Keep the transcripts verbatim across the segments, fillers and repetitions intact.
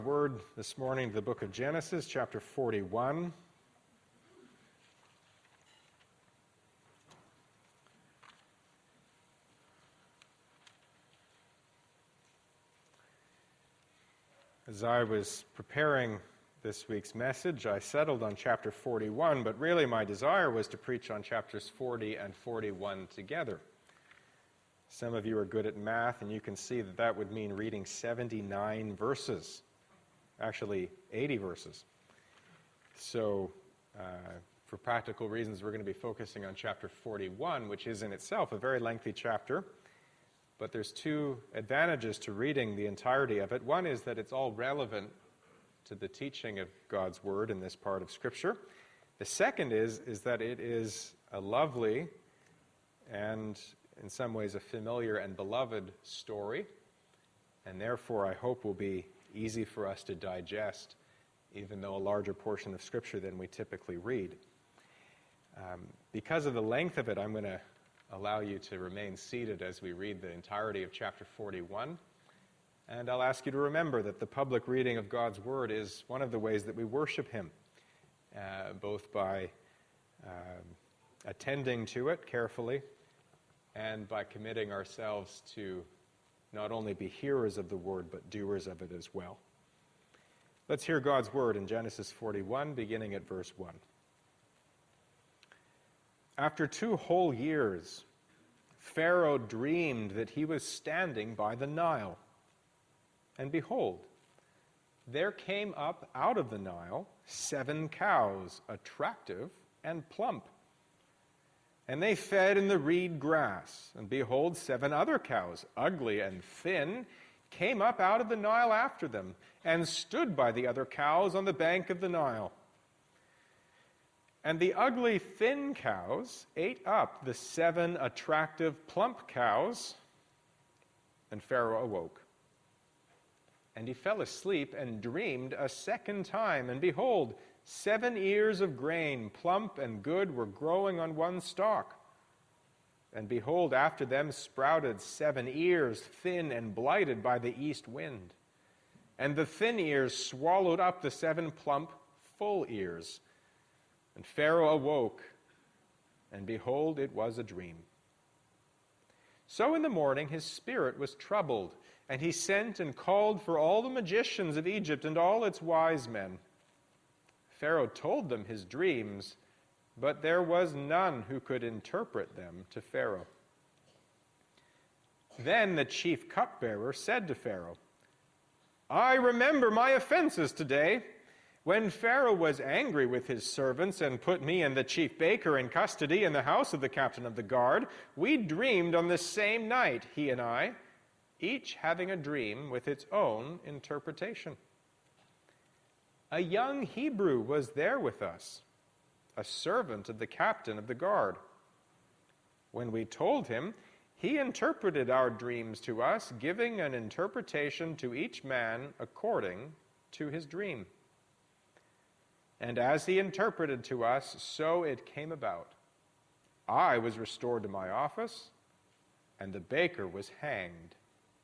Word this morning, the book of Genesis, chapter forty-one. As I was preparing this week's message, I settled on chapter forty-one, but really my desire was to preach on chapters forty and forty-one together. Some of you are good at math, and you can see that that would mean reading seventy-nine verses. Actually, eighty verses. So, uh, for practical reasons, we're going to be focusing on chapter forty-one, which is in itself a very lengthy chapter. But there's two advantages to reading the entirety of it. One is that it's all relevant to the teaching of God's Word in this part of Scripture. The second is, is that it is a lovely and, in some ways, a familiar and beloved story. And therefore, I hope will be easy for us to digest, even though a larger portion of Scripture than we typically read. Um, because of the length of it, I'm going to allow you to remain seated as we read the entirety of chapter forty-one. And I'll ask you to remember that the public reading of God's Word is one of the ways that we worship Him, uh, both by um, attending to it carefully and by committing ourselves to not only be hearers of the Word, but doers of it as well. Let's hear God's Word in Genesis forty-one, beginning at verse one. After two whole years, Pharaoh dreamed that he was standing by the Nile. And behold, there came up out of the Nile seven cows, attractive and plump. And they fed in the reed grass. And behold, seven other cows, ugly and thin, came up out of the Nile after them, and stood by the other cows on the bank of the Nile. And the ugly, thin cows ate up the seven attractive, plump cows, and Pharaoh awoke. And he fell asleep and dreamed a second time, and behold, seven ears of grain, plump and good, were growing on one stalk. And behold, after them sprouted seven ears, thin and blighted by the east wind. And the thin ears swallowed up the seven plump, full ears. And Pharaoh awoke, and behold, it was a dream. So in the morning his spirit was troubled, and he sent and called for all the magicians of Egypt and all its wise men. Pharaoh told them his dreams, but there was none who could interpret them to Pharaoh. Then the chief cupbearer said to Pharaoh, I remember my offenses today. When Pharaoh was angry with his servants and put me and the chief baker in custody in the house of the captain of the guard, we dreamed on the same night, he and I, each having a dream with its own interpretation. A young Hebrew was there with us, a servant of the captain of the guard. When we told him, he interpreted our dreams to us, giving an interpretation to each man according to his dream. And as he interpreted to us, so it came about. I was restored to my office, and the baker was hanged.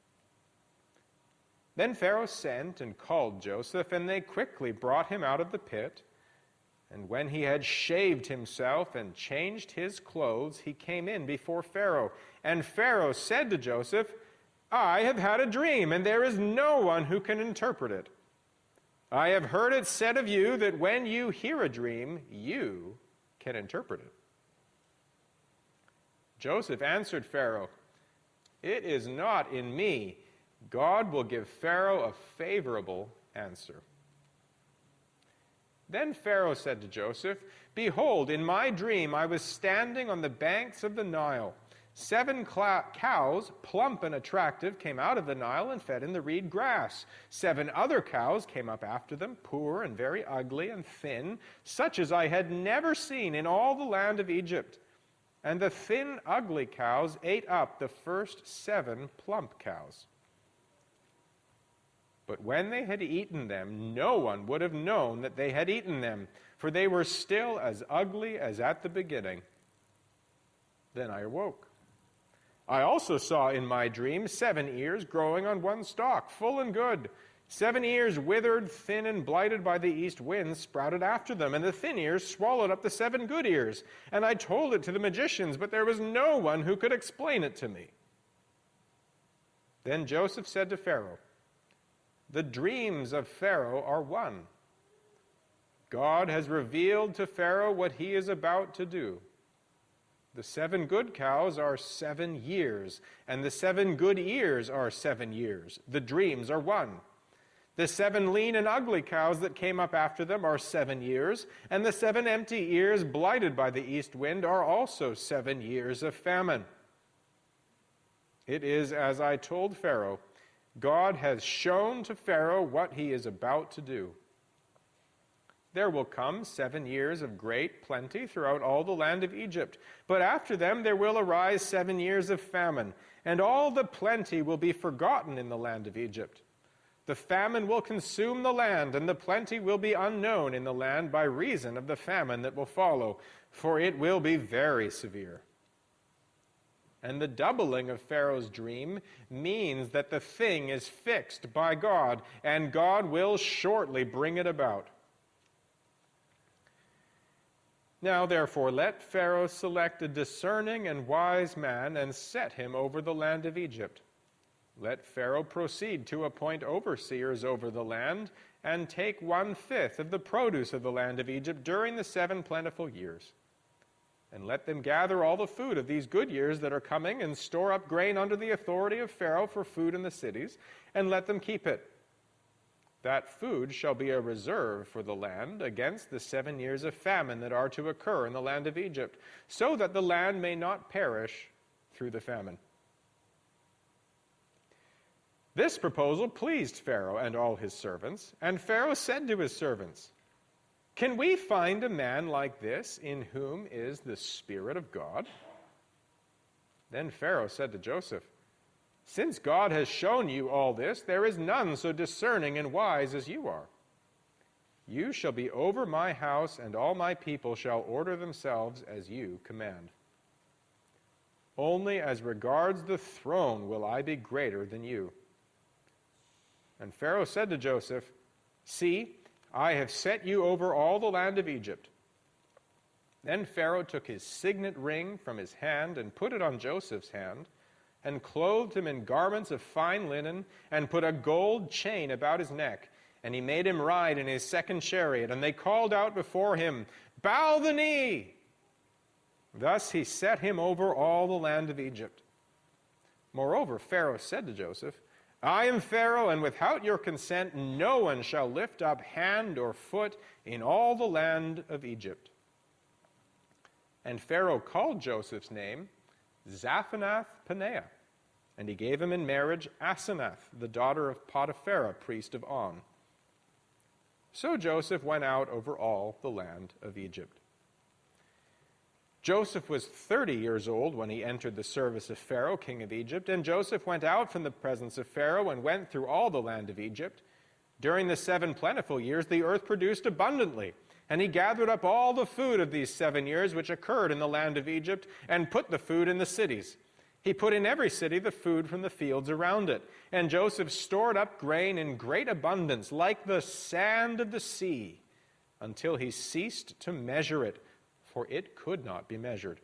Then Pharaoh sent and called Joseph, and they quickly brought him out of the pit. And when he had shaved himself and changed his clothes, he came in before Pharaoh. And Pharaoh said to Joseph, I have had a dream, and there is no one who can interpret it. I have heard it said of you that when you hear a dream, you can interpret it. Joseph answered Pharaoh, It is not in me. God will give Pharaoh a favorable answer. Then Pharaoh said to Joseph, Behold, in my dream I was standing on the banks of the Nile. Seven cla- cows, plump and attractive, came out of the Nile and fed in the reed grass. Seven other cows came up after them, poor and very ugly and thin, such as I had never seen in all the land of Egypt. And the thin, ugly cows ate up the first seven plump cows. But when they had eaten them, no one would have known that they had eaten them, for they were still as ugly as at the beginning. Then I awoke. I also saw in my dream seven ears growing on one stalk, full and good. Seven ears withered, thin and blighted by the east wind, sprouted after them, and the thin ears swallowed up the seven good ears. And I told it to the magicians, but there was no one who could explain it to me. Then Joseph said to Pharaoh, the dreams of Pharaoh are one. God has revealed to Pharaoh what he is about to do. The seven good cows are seven years, and the seven good ears are seven years. The dreams are one. The seven lean and ugly cows that came up after them are seven years, and the seven empty ears blighted by the east wind are also seven years of famine. It is as I told Pharaoh. God has shown to Pharaoh what he is about to do. There will come seven years of great plenty throughout all the land of Egypt, but after them there will arise seven years of famine, and all the plenty will be forgotten in the land of Egypt. The famine will consume the land, and the plenty will be unknown in the land by reason of the famine that will follow, for it will be very severe. And the doubling of Pharaoh's dream means that the thing is fixed by God, and God will shortly bring it about. Now, therefore, let Pharaoh select a discerning and wise man and set him over the land of Egypt. Let Pharaoh proceed to appoint overseers over the land and take one-fifth of the produce of the land of Egypt during the seven plentiful years. And let them gather all the food of these good years that are coming and store up grain under the authority of Pharaoh for food in the cities, and let them keep it. That food shall be a reserve for the land against the seven years of famine that are to occur in the land of Egypt, so that the land may not perish through the famine. This proposal pleased Pharaoh and all his servants, and Pharaoh said to his servants, can we find a man like this in whom is the Spirit of God? Then Pharaoh said to Joseph, since God has shown you all this, there is none so discerning and wise as you are. You shall be over my house, and all my people shall order themselves as you command. Only as regards the throne will I be greater than you. And Pharaoh said to Joseph, see, I have set you over all the land of Egypt. Then Pharaoh took his signet ring from his hand and put it on Joseph's hand, and clothed him in garments of fine linen, and put a gold chain about his neck. And he made him ride in his second chariot, and they called out before him, bow the knee! Thus he set him over all the land of Egypt. Moreover, Pharaoh said to Joseph, I am Pharaoh, and without your consent no one shall lift up hand or foot in all the land of Egypt. And Pharaoh called Joseph's name Zaphenath-Paneah, and he gave him in marriage Asenath, the daughter of Potiphera, priest of On. So Joseph went out over all the land of Egypt. Joseph was thirty years old when he entered the service of Pharaoh, king of Egypt, and Joseph went out from the presence of Pharaoh and went through all the land of Egypt. During the seven plentiful years, the earth produced abundantly, and he gathered up all the food of these seven years which occurred in the land of Egypt, and put the food in the cities. He put in every city the food from the fields around it. And Joseph stored up grain in great abundance, like the sand of the sea, until he ceased to measure it, for it could not be measured.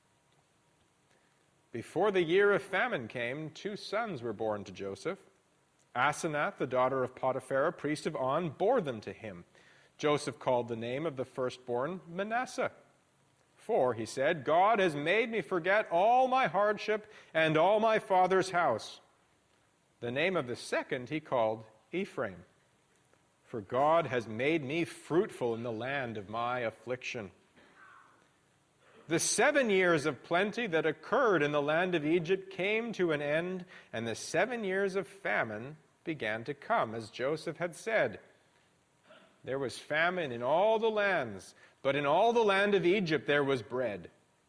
Before the year of famine came, two sons were born to Joseph. Asenath, the daughter of Potiphera, priest of On, bore them to him. Joseph called the name of the firstborn Manasseh. For, he said, God has made me forget all my hardship and all my father's house. The name of the second he called Ephraim. For God has made me fruitful in the land of my affliction. The seven years of plenty that occurred in the land of Egypt came to an end, and the seven years of famine began to come, as Joseph had said. There was famine in all the lands, but in all the land of Egypt there was bread.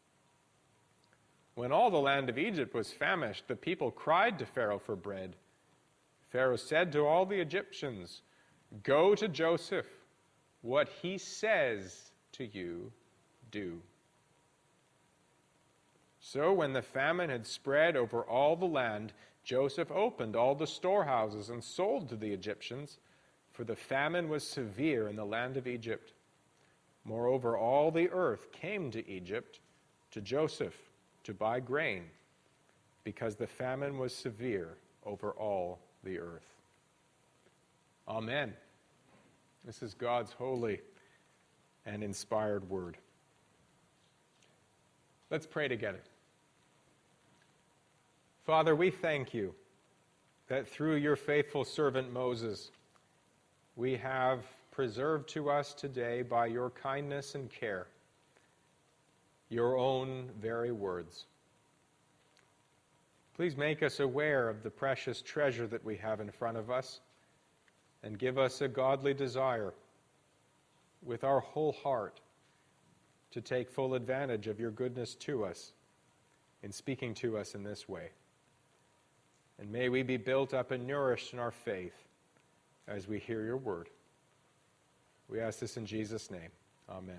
When all the land of Egypt was famished, the people cried to Pharaoh for bread. Pharaoh said to all the Egyptians, go to Joseph. What he says to you, do. So when the famine had spread over all the land, Joseph opened all the storehouses and sold to the Egyptians, for the famine was severe in the land of Egypt. Moreover, all the earth came to Egypt, to Joseph, to buy grain, because the famine was severe over all the earth. Amen. This is God's holy and inspired word. Let's pray together. Father, we thank you that through your faithful servant Moses, we have preserved to us today by your kindness and care your own very words. Please make us aware of the precious treasure that we have in front of us, and give us a godly desire with our whole heart to take full advantage of your goodness to us in speaking to us in this way. And may we be built up and nourished in our faith as we hear your word. We ask this in Jesus' name. Amen.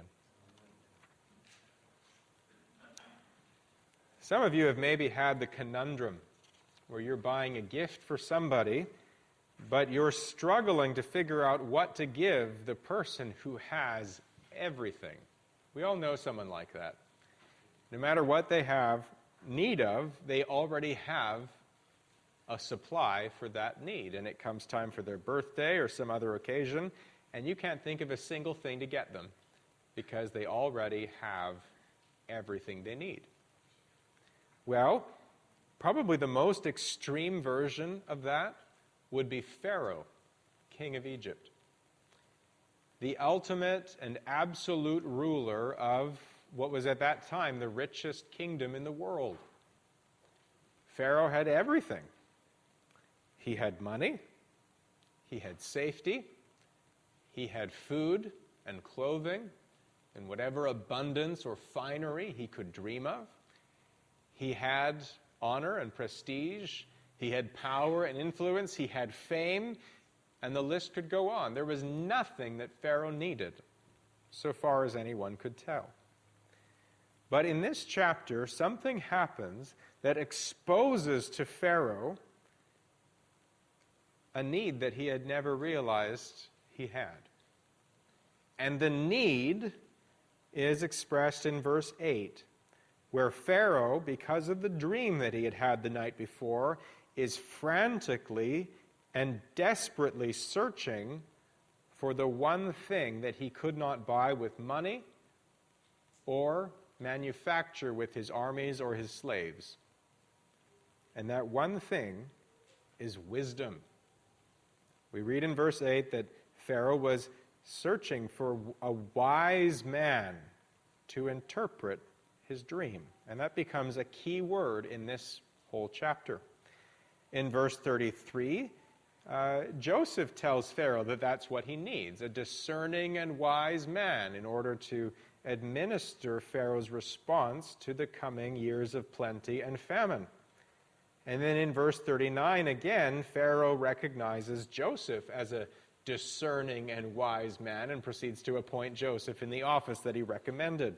Some of you have maybe had the conundrum where you're buying a gift for somebody, but you're struggling to figure out what to give the person who has everything. We all know someone like that. No matter what they have need of, they already have a supply for that need. And it comes time for their birthday or some other occasion, and you can't think of a single thing to get them because they already have everything they need. Well, probably the most extreme version of that would be Pharaoh, king of Egypt. The ultimate and absolute ruler of what was at that time the richest kingdom in the world. Pharaoh had everything. He had money, he had safety, he had food and clothing, and whatever abundance or finery he could dream of. He had honor and prestige, he had power and influence, he had fame, and the list could go on. There was nothing that Pharaoh needed, so far as anyone could tell. But in this chapter, something happens that exposes to Pharaoh a need that he had never realized he had. And the need is expressed in verse eight, where Pharaoh, because of the dream that he had had the night before, is frantically and desperately searching for the one thing that he could not buy with money or manufacture with his armies or his slaves. And that one thing is wisdom. We read in verse eight that Pharaoh was searching for a wise man to interpret his dream. And that becomes a key word in this whole chapter. In verse thirty-three, uh, Joseph tells Pharaoh that that's what he needs, a discerning and wise man in order to administer Pharaoh's response to the coming years of plenty and famine. And then in verse thirty-nine, again, Pharaoh recognizes Joseph as a discerning and wise man and proceeds to appoint Joseph in the office that he recommended.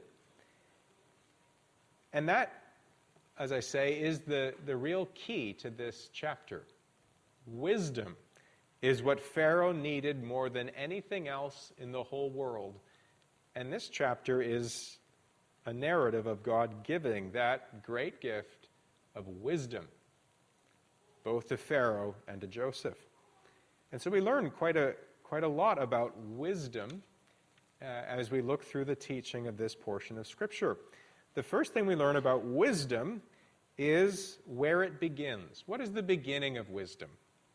And that, as I say, is the, the real key to this chapter. Wisdom is what Pharaoh needed more than anything else in the whole world. And this chapter is a narrative of God giving that great gift of wisdom, both to Pharaoh and to Joseph. And so we learn quite a, quite a lot about wisdom uh, as we look through the teaching of this portion of Scripture. The first thing we learn about wisdom is where it begins. What is the beginning of wisdom?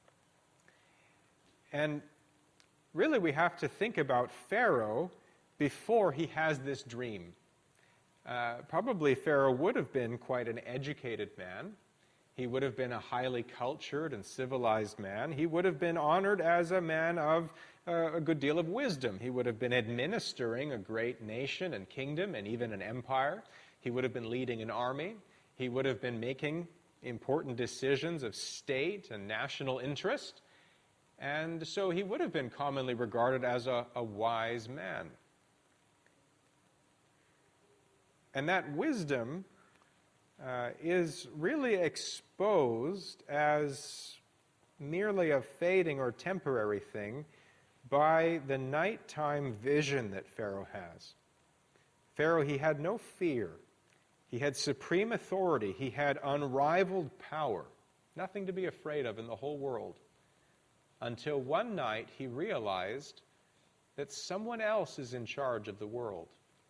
And really we have to think about Pharaoh before he has this dream. Uh, probably Pharaoh would have been quite an educated man. He would have been a highly cultured and civilized man. He would have been honored as a man of uh, a good deal of wisdom. He would have been administering a great nation and kingdom and even an empire. He would have been leading an army. He would have been making important decisions of state and national interest. And so he would have been commonly regarded as a, a wise man. And that wisdom uh, is really exposed as merely a fading or temporary thing by the nighttime vision that Pharaoh has. Pharaoh, he had no fear. He had supreme authority. He had unrivaled power. Nothing to be afraid of in the whole world. Until one night he realized that someone else is in charge of the world.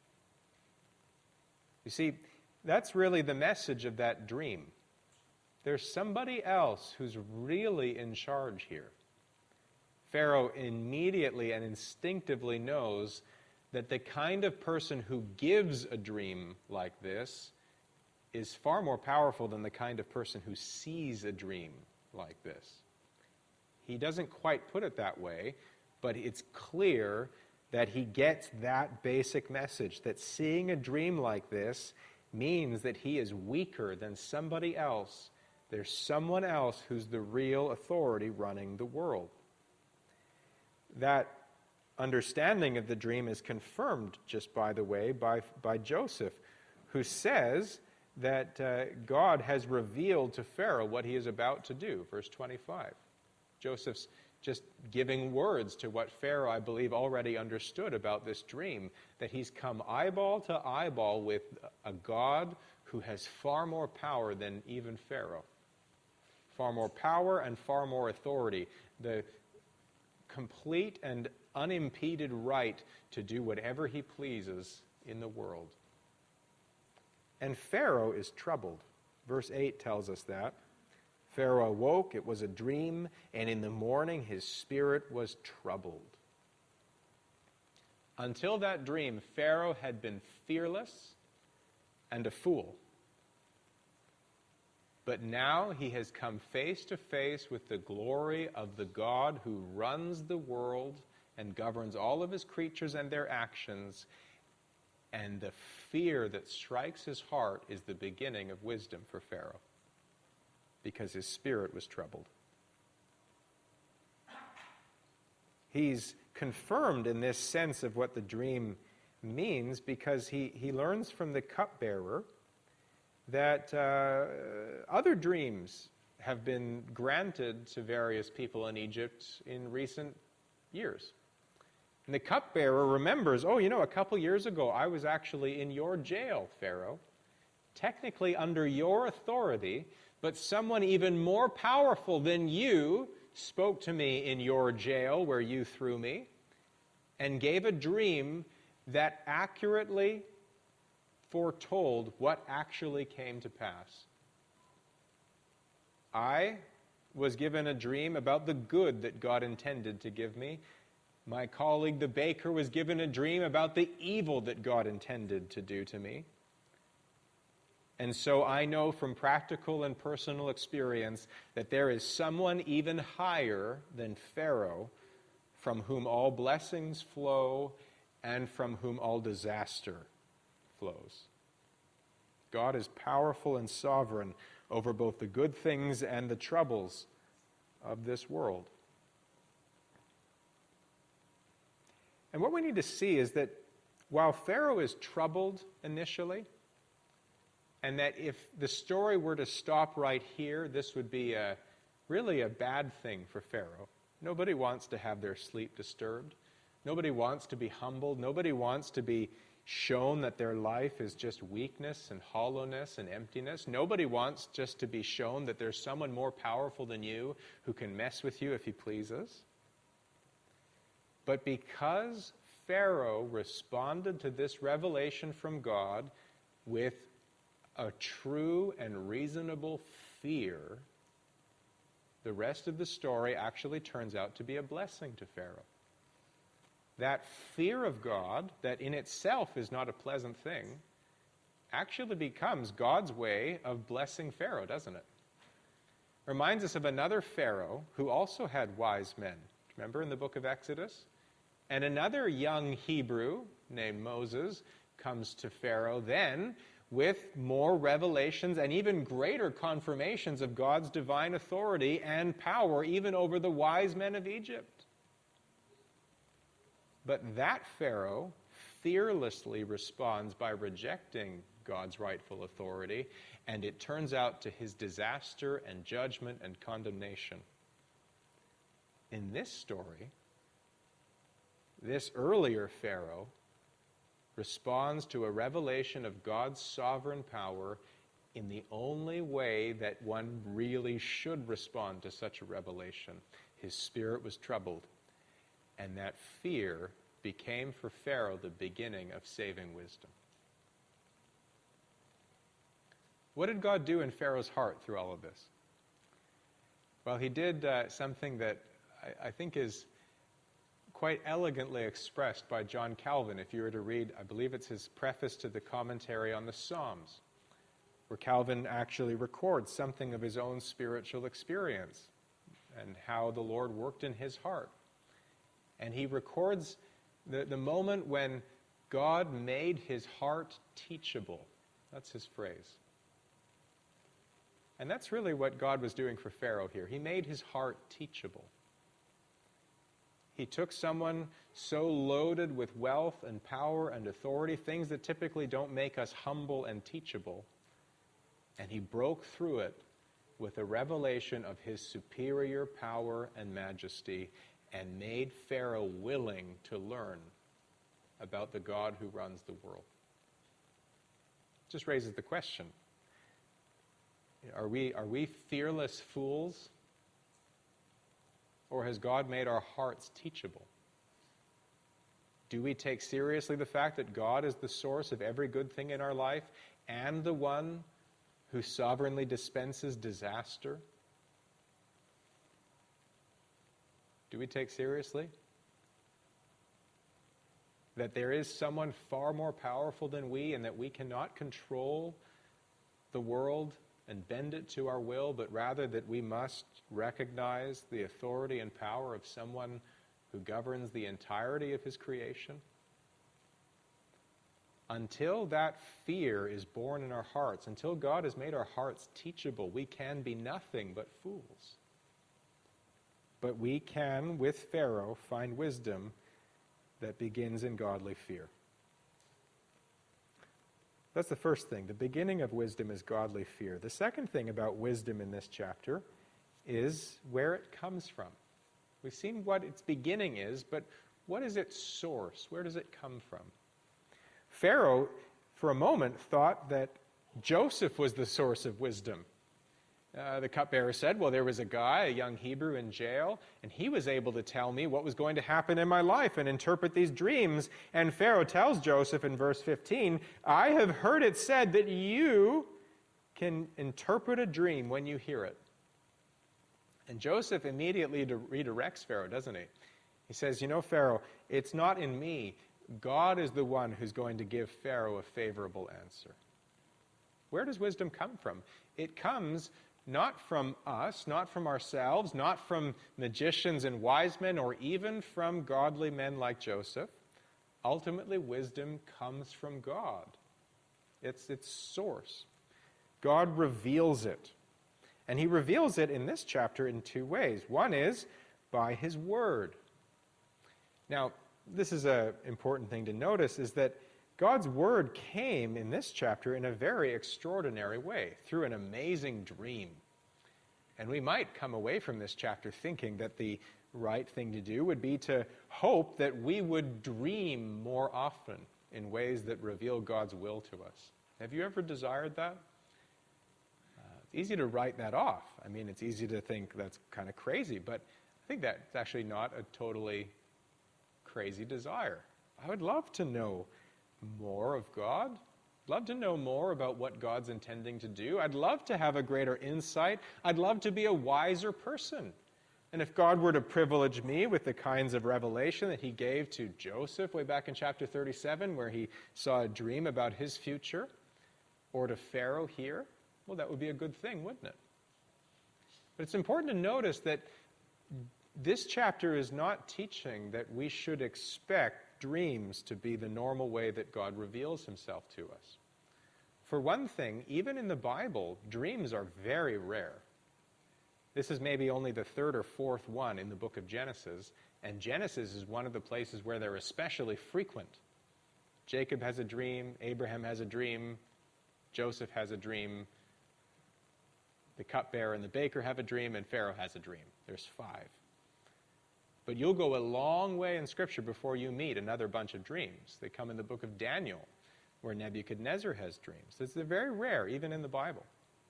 You see, that's really the message of that dream. There's somebody else who's really in charge here. Pharaoh immediately and instinctively knows that the kind of person who gives a dream like this is far more powerful than the kind of person who sees a dream like this. He doesn't quite put it that way, but it's clear that he gets that basic message, that seeing a dream like this means that he is weaker than somebody else. There's someone else who's the real authority running the world. That understanding of the dream is confirmed, just by the way, by, by Joseph, who says that uh, God has revealed to Pharaoh what he is about to do, verse twenty-five. Joseph's just giving words to what Pharaoh, I believe, already understood about this dream, that he's come eyeball to eyeball with a God who has far more power than even Pharaoh. Far more power and far more authority. The complete and unimpeded right to do whatever he pleases in the world. And Pharaoh is troubled. Verse eight tells us that. Pharaoh awoke, it was a dream, and in the morning his spirit was troubled. Until that dream, Pharaoh had been fearless and a fool. But now he has come face to face with the glory of the God who runs the world and governs all of his creatures and their actions. And the fear that strikes his heart is the beginning of wisdom for Pharaoh, because his spirit was troubled. He's confirmed in this sense of what the dream means because he, he learns from the cupbearer that uh, other dreams have been granted to various people in Egypt in recent years. And the cupbearer remembers, oh, you know, a couple years ago I was actually in your jail, Pharaoh, technically under your authority, but someone even more powerful than you spoke to me in your jail where you threw me and gave a dream that accurately foretold what actually came to pass. I was given a dream about the good that God intended to give me. My colleague, the baker, was given a dream about the evil that God intended to do to me. And so I know from practical and personal experience that there is someone even higher than Pharaoh from whom all blessings flow and from whom all disaster flows. God is powerful and sovereign over both the good things and the troubles of this world. And what we need to see is that while Pharaoh is troubled initially, and that if the story were to stop right here, this would be a, really a bad thing for Pharaoh. Nobody wants to have their sleep disturbed. Nobody wants to be humbled. Nobody wants to be shown that their life is just weakness and hollowness and emptiness. Nobody wants just to be shown that there's someone more powerful than you who can mess with you if he pleases. But because Pharaoh responded to this revelation from God with a true and reasonable fear, the rest of the story actually turns out to be a blessing to Pharaoh. That fear of God, that in itself is not a pleasant thing, actually becomes God's way of blessing Pharaoh, doesn't it? Reminds us of another Pharaoh who also had wise men. Remember in the book of Exodus? And another young Hebrew named Moses comes to Pharaoh then with more revelations and even greater confirmations of God's divine authority and power even over the wise men of Egypt. But that Pharaoh fearlessly responds by rejecting God's rightful authority, and it turns out to his disaster and judgment and condemnation. In this story, this earlier Pharaoh responds to a revelation of God's sovereign power in the only way that one really should respond to such a revelation. His spirit was troubled, and that fear became for Pharaoh the beginning of saving wisdom. What did God do in Pharaoh's heart through all of this? Well, he did uh, something that I, I think is quite elegantly expressed by John Calvin. If you were to read, I believe it's his preface to the commentary on the Psalms, where Calvin actually records something of his own spiritual experience and how the Lord worked in his heart. And he records the, the moment when God made his heart teachable. That's his phrase. And that's really what God was doing for Pharaoh here. He made his heart teachable. He took someone so loaded with wealth and power and authority, things that typically don't make us humble and teachable, and he broke through it with a revelation of his superior power and majesty, and made Pharaoh willing to learn about the God who runs the world. It just raises the question, are we, are we fearless fools? Or has God made our hearts teachable? Do we take seriously the fact that God is the source of every good thing in our life and the one who sovereignly dispenses disaster? Do we take seriously that there is someone far more powerful than we, and that we cannot control the world and bend it to our will, but rather that we must recognize the authority and power of someone who governs the entirety of his creation? Until that fear is born in our hearts, until God has made our hearts teachable, we can be nothing but fools. But we can, with Pharaoh, find wisdom that begins in godly fear. That's the first thing. The beginning of wisdom is godly fear. The second thing about wisdom in this chapter is where it comes from. We've seen what its beginning is, but what is its source? Where does it come from? Pharaoh, for a moment, thought that Joseph was the source of wisdom. Uh, the cupbearer said, well, there was a guy, a young Hebrew in jail, and he was able to tell me what was going to happen in my life and interpret these dreams. And Pharaoh tells Joseph in verse fifteen, I have heard it said that you can interpret a dream when you hear it. And Joseph immediately redirects Pharaoh, doesn't he? He says, you know, Pharaoh, it's not in me. God is the one who's going to give Pharaoh a favorable answer. Where does wisdom come from? It comes not from us, not from ourselves, not from magicians and wise men, or even from godly men like Joseph. Ultimately, wisdom comes from God. It's its source. God reveals it. And he reveals it in this chapter in two ways. One is by his word. Now, this is an important thing to notice, is that God's word came in this chapter in a very extraordinary way, through an amazing dream. And we might come away from this chapter thinking that the right thing to do would be to hope that we would dream more often in ways that reveal God's will to us. Have you ever desired that? Uh, it's easy to write that off. I mean, it's easy to think that's kind of crazy, but I think that's actually not a totally crazy desire. I would love to know more of God. I'd love to know more about what God's intending to do. I'd love to have a greater insight. I'd love to be a wiser person. And if God were to privilege me with the kinds of revelation that he gave to Joseph way back in chapter thirty-seven, where he saw a dream about his future, or to Pharaoh here, well, that would be a good thing, wouldn't it? But it's important to notice that this chapter is not teaching that we should expect dreams to be the normal way that God reveals himself to us. For one thing, even in the Bible, dreams are very rare. This is maybe only the third or fourth one in the book of Genesis, and Genesis is one of the places where they're especially frequent. Jacob has a dream, Abraham has a dream, Joseph has a dream, the cupbearer and the baker have a dream, and Pharaoh has a dream. There's five. But you'll go a long way in Scripture before you meet another bunch of dreams. They come in the book of Daniel, where Nebuchadnezzar has dreams. It's very rare, even in the Bible.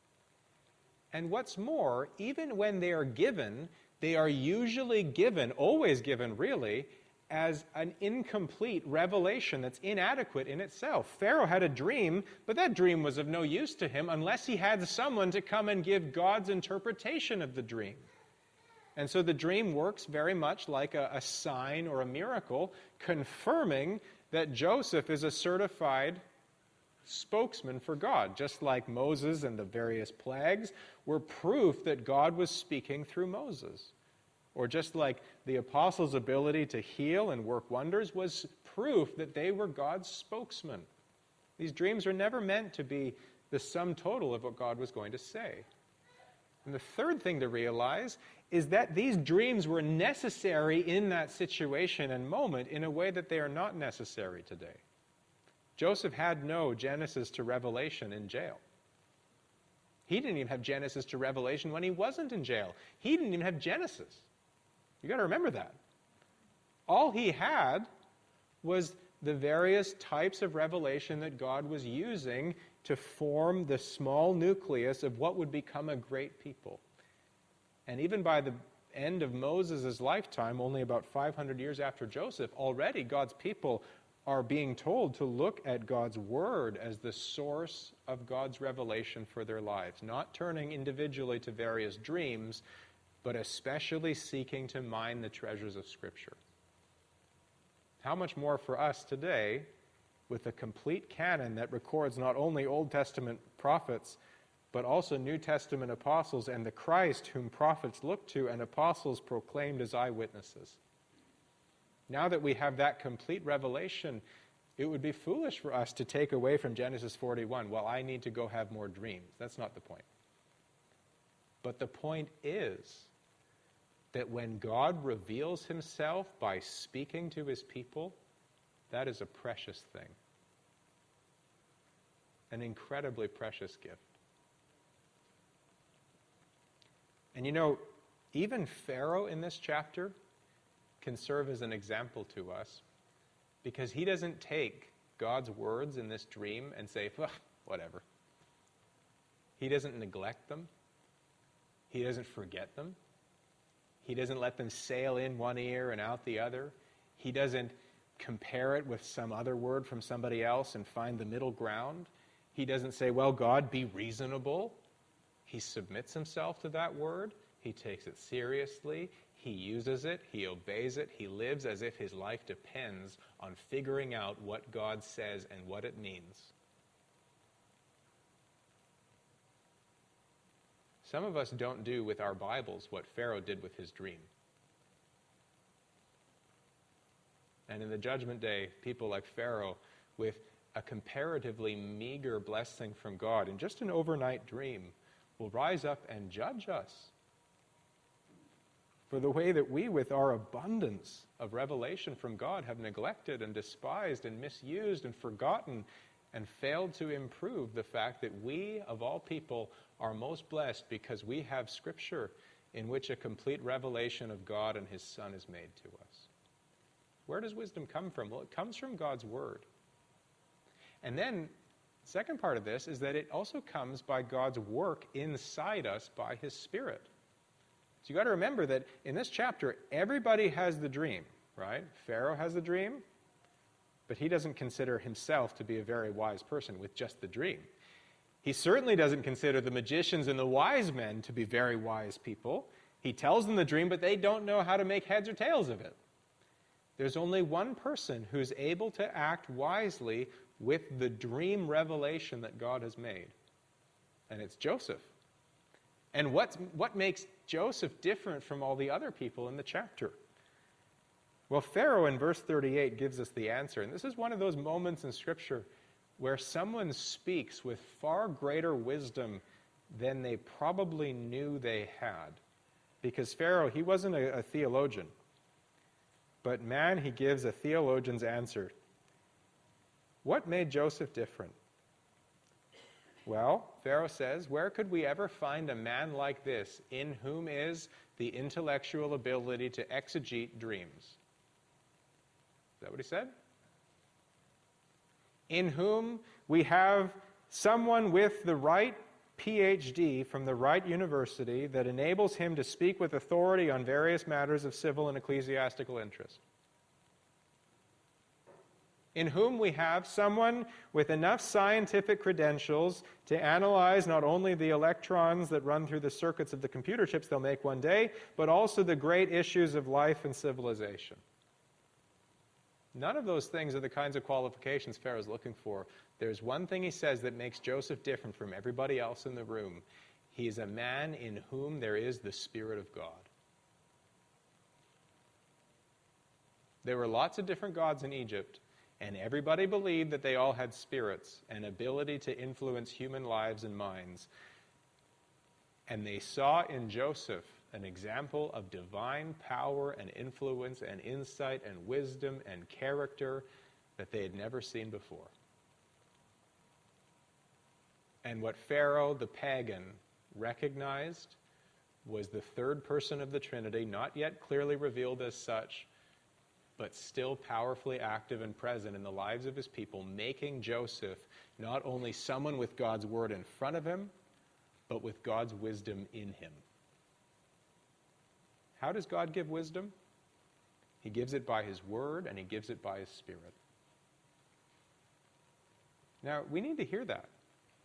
And what's more, even when they are given, they are usually given, always given really, as an incomplete revelation that's inadequate in itself. Pharaoh had a dream, but that dream was of no use to him unless he had someone to come and give God's interpretation of the dream. And so the dream works very much like a, a sign or a miracle, confirming that Joseph is a certified spokesman for God, just like Moses and the various plagues were proof that God was speaking through Moses. Or just like the apostles' ability to heal and work wonders was proof that they were God's spokesman. These dreams are never meant to be the sum total of what God was going to say. And the third thing to realize is that these dreams were necessary in that situation and moment in a way that they are not necessary today. Joseph had no Genesis to Revelation in jail. He didn't even have Genesis to Revelation when he wasn't in jail. He didn't even have Genesis. You've got to remember that. All he had was the various types of revelation that God was using to form the small nucleus of what would become a great people. And even by the end of Moses' lifetime, only about five hundred years after Joseph, already God's people are being told to look at God's Word as the source of God's revelation for their lives, not turning individually to various dreams, but especially seeking to mine the treasures of Scripture. How much more for us today, with a complete canon that records not only Old Testament prophets, but also New Testament apostles and the Christ whom prophets looked to and apostles proclaimed as eyewitnesses. Now that we have that complete revelation, it would be foolish for us to take away from Genesis forty-one, well, I need to go have more dreams. That's not the point. But the point is that when God reveals himself by speaking to his people, that is a precious thing. An incredibly precious gift. And you know, even Pharaoh in this chapter can serve as an example to us, because he doesn't take God's words in this dream and say, whatever. He doesn't neglect them. He doesn't forget them. He doesn't let them sail in one ear and out the other. He doesn't compare it with some other word from somebody else and find the middle ground. He doesn't say, well, God, be reasonable. He submits himself to that word. He takes it seriously. He uses it. He obeys it. He lives as if his life depends on figuring out what God says and what it means. Some of us don't do with our Bibles what Pharaoh did with his dream. And in the judgment day, people like Pharaoh, with a comparatively meager blessing from God in just an overnight dream, will rise up and judge us for the way that we, with our abundance of revelation from God, have neglected and despised and misused and forgotten and failed to improve the fact that we, of all people, are most blessed because we have Scripture in which a complete revelation of God and his Son is made to us. Where does wisdom come from? Well, it comes from God's Word. And then, the second part of this is that it also comes by God's work inside us by his Spirit. So you've got to remember that in this chapter, everybody has the dream, right? Pharaoh has the dream, but he doesn't consider himself to be a very wise person with just the dream. He certainly doesn't consider the magicians and the wise men to be very wise people. He tells them the dream, but they don't know how to make heads or tails of it. There's only one person who's able to act wisely with the dream revelation that God has made, and it's Joseph. And what's, what makes Joseph different from all the other people in the chapter? Well, Pharaoh in verse thirty-eight gives us the answer, and this is one of those moments in Scripture where someone speaks with far greater wisdom than they probably knew they had. Because Pharaoh, he wasn't a, a theologian, but man, he gives a theologian's answer. What made Joseph different? Well, Pharaoh says, where could we ever find a man like this in whom is the intellectual ability to exegete dreams? Is that what he said? In whom we have someone with the right P H D from the right university that enables him to speak with authority on various matters of civil and ecclesiastical interest. In whom we have someone with enough scientific credentials to analyze not only the electrons that run through the circuits of the computer chips they'll make one day, but also the great issues of life and civilization. None of those things are the kinds of qualifications Pharaoh's looking for. There's one thing he says that makes Joseph different from everybody else in the room. He is a man in whom there is the Spirit of God. There were lots of different gods in Egypt, and everybody believed that they all had spirits and ability to influence human lives and minds. And they saw in Joseph an example of divine power and influence and insight and wisdom and character that they had never seen before. And what Pharaoh, the pagan, recognized was the third person of the Trinity, not yet clearly revealed as such, but still powerfully active and present in the lives of his people, making Joseph not only someone with God's word in front of him, but with God's wisdom in him. How does God give wisdom? He gives it by his word, and he gives it by his Spirit. Now, we need to hear that.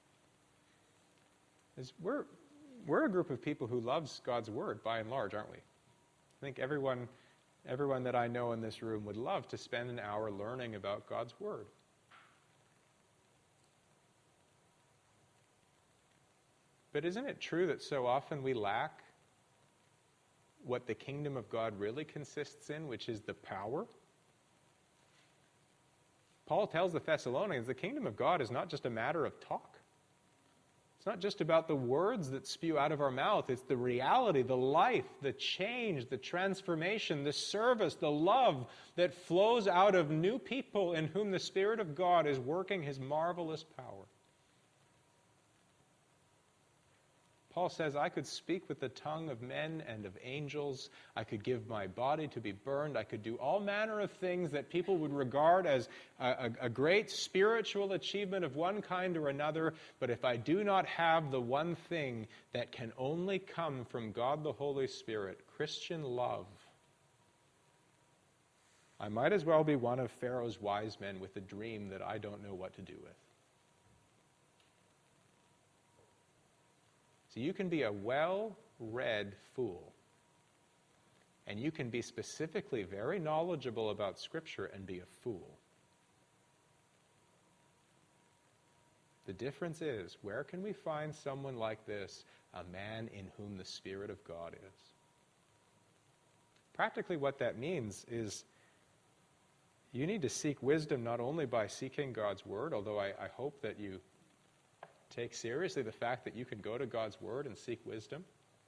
As we're, we're a group of people who loves God's word, by and large, aren't we? I think everyone, everyone that I know in this room would love to spend an hour learning about God's word. But isn't it true that so often we lack what the kingdom of God really consists in, which is the power? Paul tells the Thessalonians the kingdom of God is not just a matter of talk. It's not just about the words that spew out of our mouth. It's the reality, the life, the change, the transformation, the service, the love that flows out of new people in whom the Spirit of God is working his marvelous power. Paul says, I could speak with the tongue of men and of angels. I could give my body to be burned. I could do all manner of things that people would regard as a, a, a great spiritual achievement of one kind or another. But if I do not have the one thing that can only come from God the Holy Spirit, Christian love, I might as well be one of Pharaoh's wise men with a dream that I don't know what to do with. So you can be a well-read fool, and you can be specifically very knowledgeable about Scripture and be a fool. The difference is, where can we find someone like this, a man in whom the Spirit of God is? Practically what that means is you need to seek wisdom not only by seeking God's Word, although I, I hope that you take seriously the fact that you can go to God's Word and seek wisdom.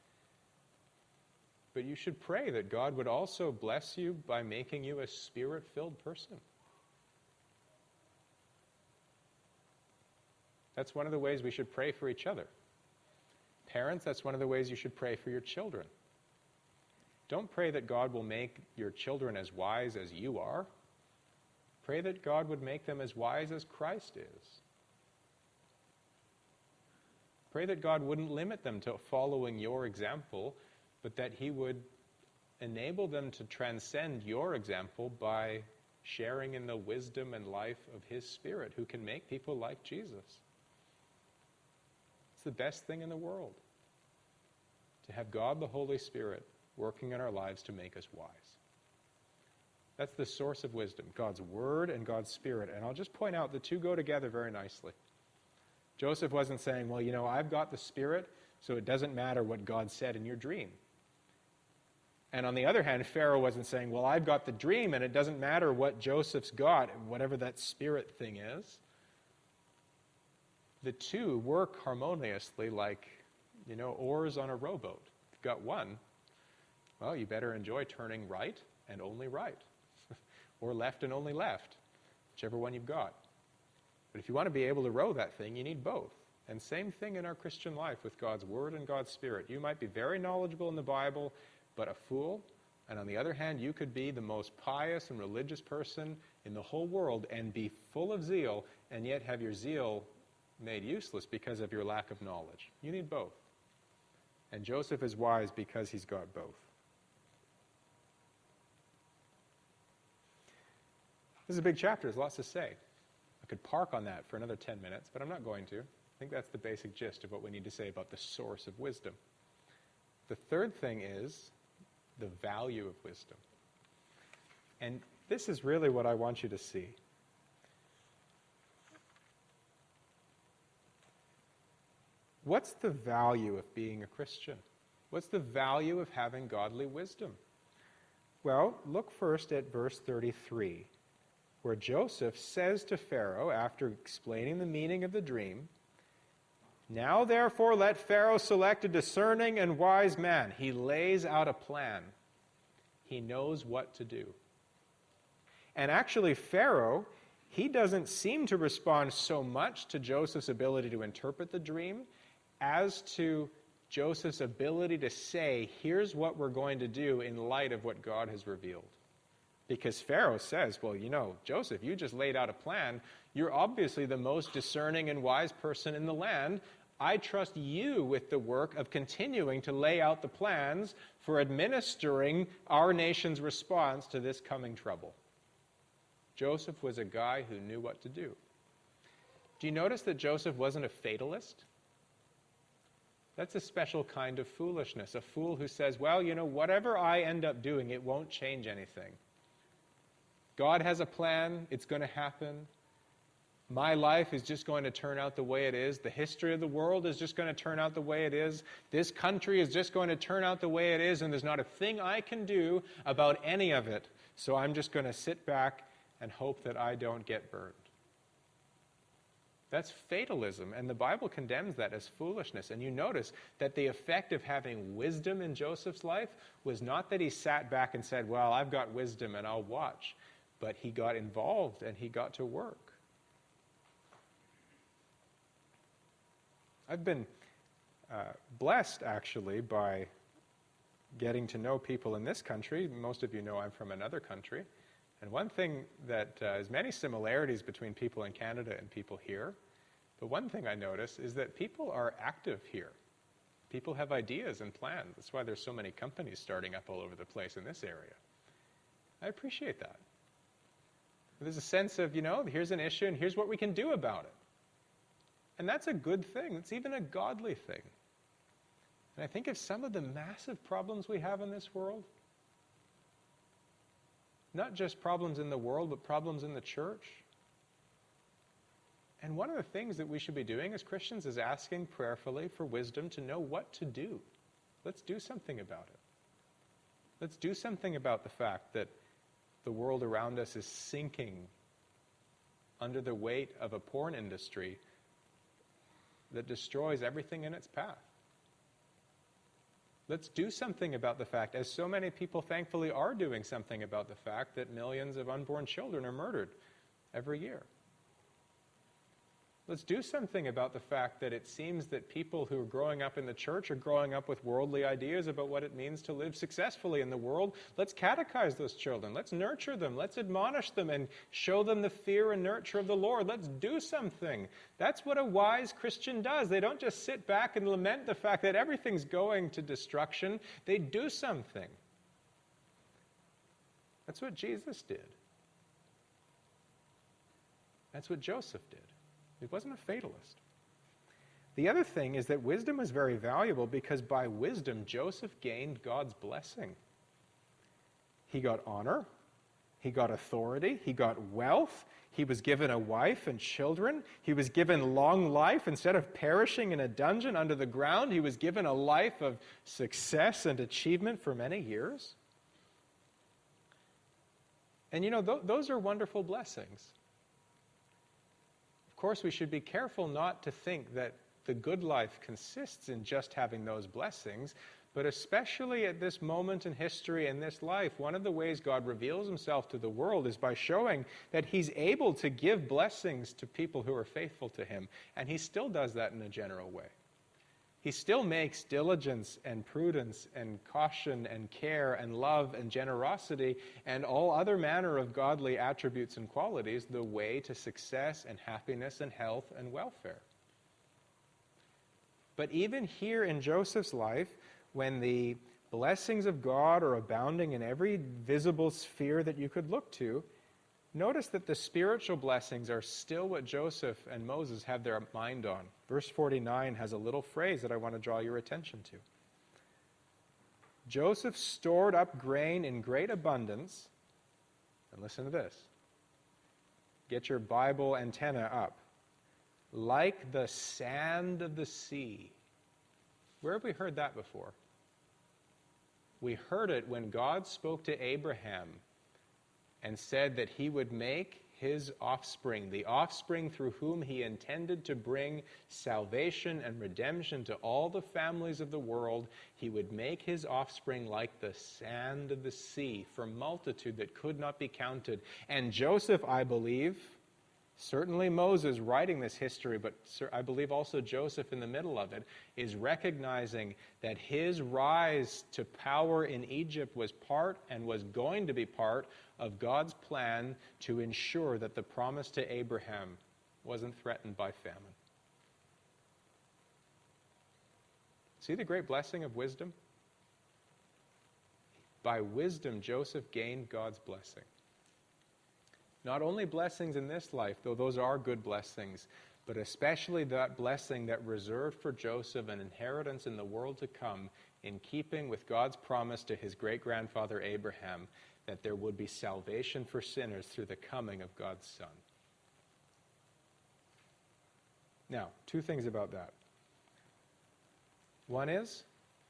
But you should pray that God would also bless you by making you a Spirit-filled person. That's one of the ways we should pray for each other. Parents, that's one of the ways you should pray for your children. Don't pray that God will make your children as wise as you are. Pray that God would make them as wise as Christ is. Pray that God wouldn't limit them to following your example, but that he would enable them to transcend your example by sharing in the wisdom and life of his Spirit, who can make people like Jesus. It's the best thing in the world, to have God the Holy Spirit working in our lives to make us wise. That's the source of wisdom, God's Word and God's Spirit. And I'll just point out the two go together very nicely. Joseph wasn't saying, well, you know, I've got the Spirit, so it doesn't matter what God said in your dream. And on the other hand, Pharaoh wasn't saying, well, I've got the dream, and it doesn't matter what Joseph's got, whatever that spirit thing is. The two work harmoniously like, you know, oars on a rowboat. If you've got one, well, you better enjoy turning right and only right, or left and only left, whichever one you've got. But if you want to be able to row that thing, you need both. And same thing in our Christian life with God's Word and God's Spirit. You might be very knowledgeable in the Bible, but a fool. And on the other hand, you could be the most pious and religious person in the whole world and be full of zeal, and yet have your zeal made useless because of your lack of knowledge. You need both. And Joseph is wise because he's got both. This is a big chapter. There's lots to say. I could park on that for another ten minutes, but I'm not going to. I think that's the basic gist of what we need to say about the source of wisdom. The third thing is the value of wisdom. And this is really what I want you to see. What's the value of being a Christian? What's the value of having godly wisdom? Well, look first at verse thirty-three, where Joseph says to Pharaoh, after explaining the meaning of the dream, "Now therefore let Pharaoh select a discerning and wise man." He lays out a plan. He knows what to do. And actually, Pharaoh, he doesn't seem to respond so much to Joseph's ability to interpret the dream as to Joseph's ability to say, here's what we're going to do in light of what God has revealed. Because Pharaoh says, well, you know, Joseph, you just laid out a plan. You're obviously the most discerning and wise person in the land. I trust you with the work of continuing to lay out the plans for administering our nation's response to this coming trouble. Joseph was a guy who knew what to do. Do you notice that Joseph wasn't a fatalist? That's a special kind of foolishness, a fool who says, well, you know, whatever I end up doing, it won't change anything. God has a plan, it's going to happen. My life is just going to turn out the way it is. The history of the world is just going to turn out the way it is. This country is just going to turn out the way it is, and there's not a thing I can do about any of it. So I'm just going to sit back and hope that I don't get burned. That's fatalism, and the Bible condemns that as foolishness. And you notice that the effect of having wisdom in Joseph's life was not that he sat back and said, well, I've got wisdom and I'll watch. But he got involved and he got to work. I've been uh, blessed, actually, by getting to know people in this country. Most of you know I'm from another country. And one thing that uh, is many similarities between people in Canada and people here, but one thing I notice is that people are active here. People have ideas and plans. That's why there's so many companies starting up all over the place in this area. I appreciate that. There's a sense of, you know, here's an issue and here's what we can do about it. And that's a good thing. It's even a godly thing. And I think of some of the massive problems we have in this world, not just problems in the world, but problems in the church. And one of the things that we should be doing as Christians is asking prayerfully for wisdom to know what to do. Let's do something about it. Let's do something about the fact that the world around us is sinking under the weight of a porn industry that destroys everything in its path. Let's do something about the fact, as so many people thankfully are doing something about the fact, that millions of unborn children are murdered every year. Let's do something about the fact that it seems that people who are growing up in the church are growing up with worldly ideas about what it means to live successfully in the world. Let's catechize those children. Let's nurture them. Let's admonish them and show them the fear and nurture of the Lord. Let's do something. That's what a wise Christian does. They don't just sit back and lament the fact that everything's going to destruction. They do something. That's what Jesus did. That's what Joseph did. He wasn't a fatalist. The other thing is that wisdom was very valuable because by wisdom, Joseph gained God's blessing. He got honor, he got authority, he got wealth, he was given a wife and children, he was given long life. Instead of perishing in a dungeon under the ground, he was given a life of success and achievement for many years. And you know, th- those are wonderful blessings. Of course, we should be careful not to think that the good life consists in just having those blessings, But especially at this moment in history and this life, one of the ways God reveals himself to the world is by showing that he's able to give blessings to people who are faithful to him. And he still does that in a general way. He still makes diligence and prudence and caution and care and love and generosity and all other manner of godly attributes and qualities the way to success and happiness and health and welfare. But even here in Joseph's life, when the blessings of God are abounding in every visible sphere that you could look to, notice that the spiritual blessings are still what Joseph and Moses have their mind on. Verse forty-nine has a little phrase that I want to draw your attention to. Joseph stored up grain in great abundance, and listen to this. Get your Bible antenna up. Like the sand of the sea. Where have we heard that before? We heard it when God spoke to Abraham and said that he would make his offspring, the offspring through whom he intended to bring salvation and redemption to all the families of the world, he would make his offspring like the sand of the sea, for multitude that could not be counted. And Joseph, I believe, certainly Moses writing this history, but I believe also Joseph in the middle of it, is recognizing that his rise to power in Egypt was part and was going to be part of God's plan to ensure that the promise to Abraham wasn't threatened by famine. See the great blessing of wisdom? By wisdom, Joseph gained God's blessing. Not only blessings in this life, though those are good blessings, but especially that blessing that reserved for Joseph an inheritance in the world to come, in keeping with God's promise to his great-grandfather Abraham, that there would be salvation for sinners through the coming of God's Son. Now, two things about that. One is,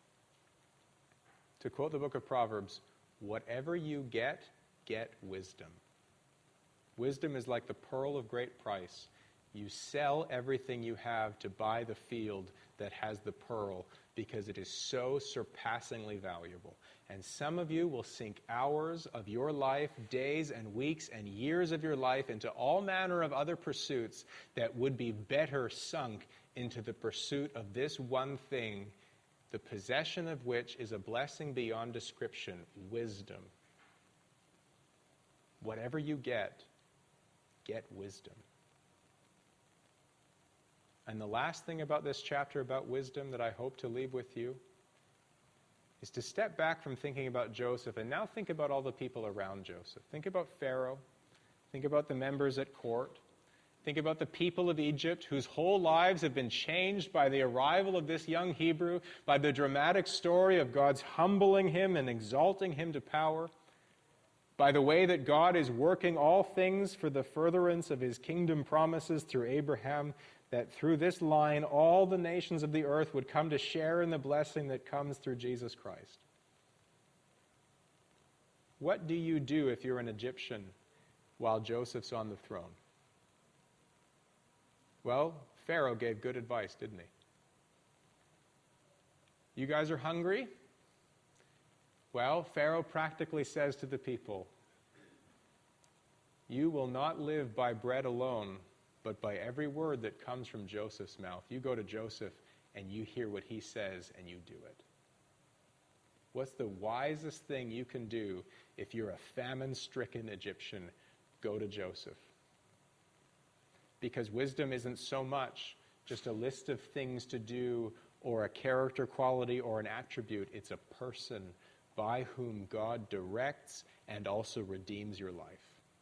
to quote the book of Proverbs, whatever you get, get wisdom. Wisdom is like the pearl of great price. You sell everything you have to buy the field that has the pearl because it is so surpassingly valuable. And some of you will sink hours of your life, days and weeks and years of your life into all manner of other pursuits that would be better sunk into the pursuit of this one thing, the possession of which is a blessing beyond description, wisdom. Whatever you get, get wisdom. And the last thing about this chapter about wisdom that I hope to leave with you is to step back from thinking about Joseph and now think about all the people around Joseph. Think about Pharaoh. Think about the members at court. Think about the people of Egypt whose whole lives have been changed by the arrival of this young Hebrew, by the dramatic story of God's humbling him and exalting him to power, by the way that God is working all things for the furtherance of his kingdom promises through Abraham, that through this line all the nations of the earth would come to share in the blessing that comes through Jesus Christ. What do you do if you're an Egyptian while Joseph's on the throne? Well, Pharaoh gave good advice, didn't he? You guys are hungry? Well, Pharaoh practically says to the people, you will not live by bread alone, but by every word that comes from Joseph's mouth. You go to Joseph and you hear what he says and you do it. What's the wisest thing you can do if you're a famine-stricken Egyptian? Go to Joseph. Because wisdom isn't so much just a list of things to do or a character quality or an attribute. It's a person by whom God directs and also redeems your life.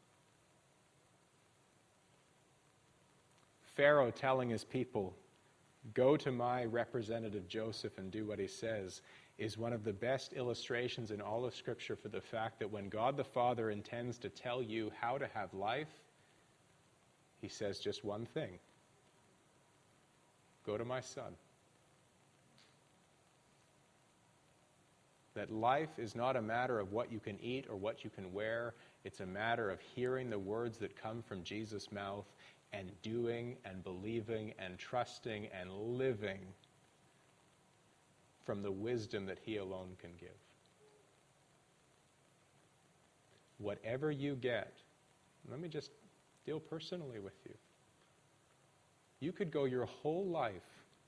Pharaoh telling his people, go to my representative Joseph and do what he says, is one of the best illustrations in all of Scripture for the fact that when God the Father intends to tell you how to have life, he says just one thing. Go to my Son. That life is not a matter of what you can eat or what you can wear. It's a matter of hearing the words that come from Jesus' mouth and doing and believing and trusting and living from the wisdom that He alone can give. Whatever you get, let me just deal personally with you. You could go your whole life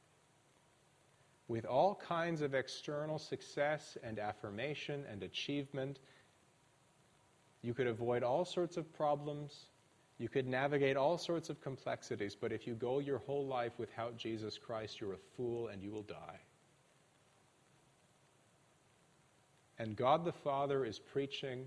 with all kinds of external success and affirmation and achievement. You could avoid all sorts of problems. You could navigate all sorts of complexities. But if you go your whole life without Jesus Christ, you're a fool and you will die. And God the Father is preaching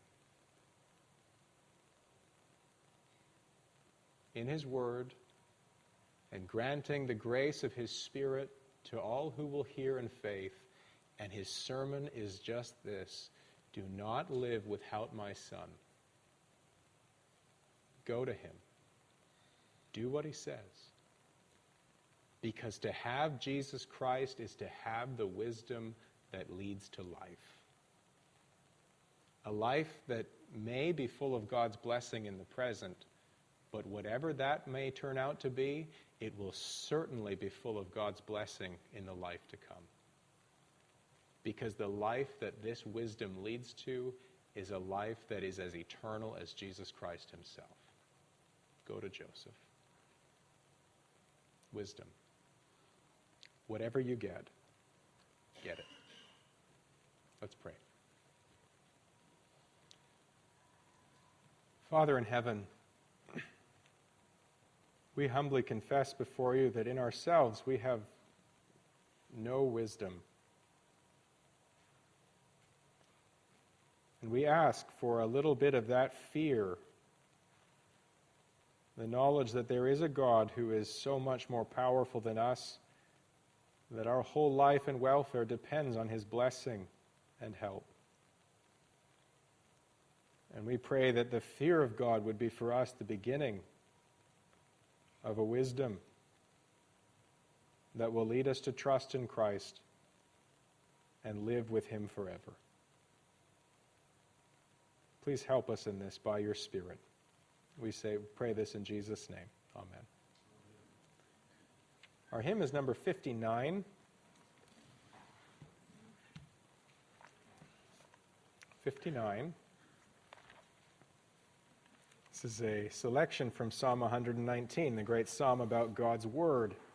in His Word and granting the grace of His Spirit to all who will hear in faith. And His sermon is just this: do not live without my Son. Go to Him. Do what He says. Because to have Jesus Christ is to have the wisdom that leads to life. A life that may be full of God's blessing in the present, but whatever that may turn out to be, it will certainly be full of God's blessing in the life to come. Because the life that this wisdom leads to is a life that is as eternal as Jesus Christ Himself. Go to Joseph. Wisdom. Whatever you get, get it. Let's pray. Father in heaven, we humbly confess before you that in ourselves we have no wisdom. And we ask for a little bit of that fear, the knowledge that there is a God who is so much more powerful than us, that our whole life and welfare depends on His blessing and help. And we pray that the fear of God would be for us the beginning of a wisdom that will lead us to trust in Christ and live with Him forever. Please help us in this by your Spirit. We say, pray this in Jesus' name. Amen. Our hymn is number fifty-nine. fifty-nine. This is a selection from Psalm one hundred nineteen, the great psalm about God's Word.